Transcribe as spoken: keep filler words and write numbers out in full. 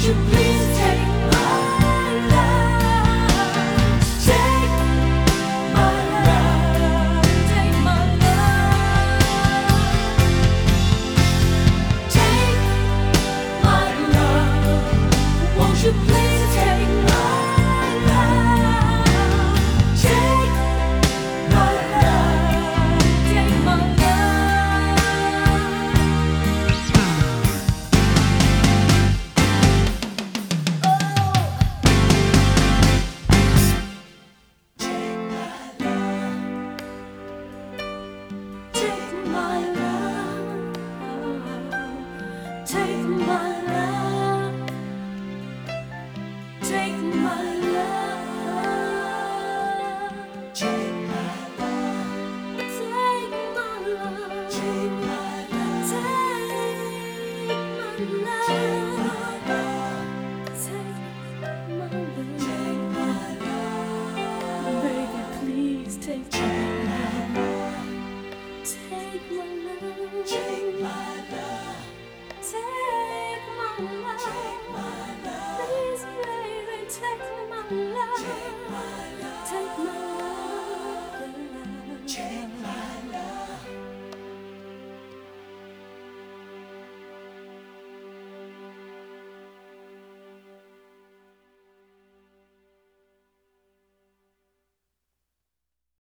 you please take my love? Take my love, take my love, take my love. Won't you please take my love? Take my love, take my love. Take my love, take my love, take my love, take my love, take my love, take my love, take my love, take my love, baby, please take my love. Take my love, take my love, take my love, take my love. Please, baby, take my love, take my love, take my love.